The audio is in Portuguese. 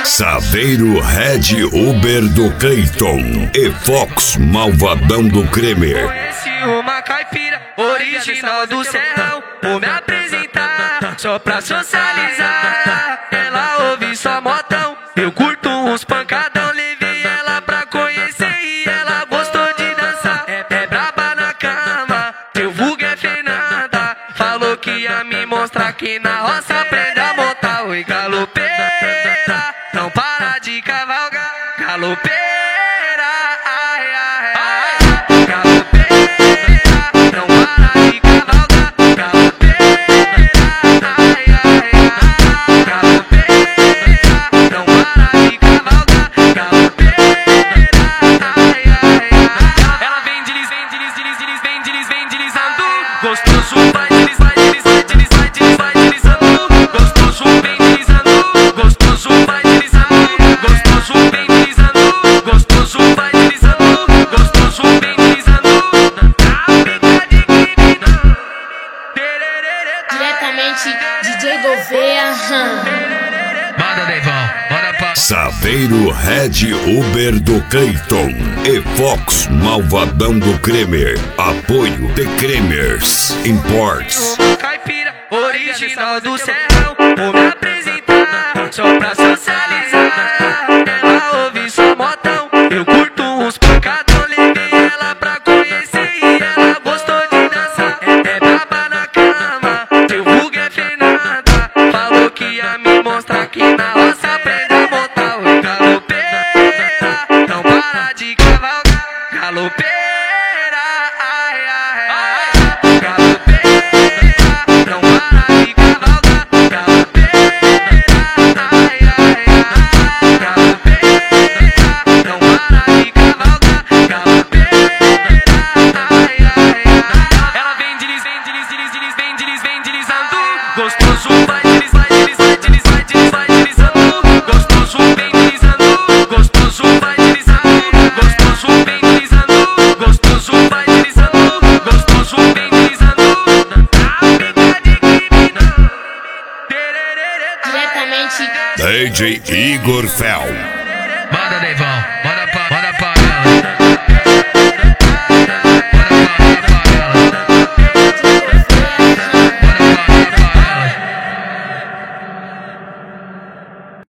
Saveiro Red Uber do Cleiton e Fox Malvadão do Kremer. Conheci uma caipira original do Serrão. Vou me apresentar só pra socializar. Ela ouve só modão, eu curto uns pancadão. Levei ela pra conhecer e ela gostou de dançar. É braba na cama, teu vulgo é Fernanda. Falou que ia me mostrar que na roça aprende a montar. Oi, galopeira, não para de cavalgar. Galopeira, ai, ai, ai. Galopeira, não para de cavalgar. Galopeira, ai, ai, ai. Galopeira, não para de cavalgar. Galopeira, ai, ai, ai. Ela vem deslizando. Gostoso vai deslizando. Gostoso vem deslizando. Gostoso vai deslizando. Gostoso vem deslizando. Gostoso vai deslizando. Gostoso vem deslizando. Fábrica de criminoso. Diretamente DJ Gouveia. Manda, Deivão, manda pra Saveiro Red Uber do Cleiton e Fox Malvadão do Kremer. Apoio The Kremers Imports. caipira original do Serrão. Vou me apresentar só pra socializar. Ela ouve só modão, eu curto uns pancadão. Levei ela pra conhecer e ela gostou de dançar. É braba na cama, teu vulgo é Fernanda. Falou que ia me mostrar que na roça aprende a montar. Oi, galopeira, não para de cavalgar. Galopeira, ai, ai, ai. Galopeira, não para de cavalgar. Galopeira, ai, ai, ai. Galopeira, não para de cavalgar. Galopeira, ai, ai, ai. Ela vem deslizando. Gostoso vai deslizando. Gostoso vem deslizando. Gostoso vai deslizando. Gostoso vem deslizando. Gostoso vai deslizando. Gostoso vem deslizando. Fábrica de criminoso. Diretamente DJ Igor Fel. Manda, Deivão.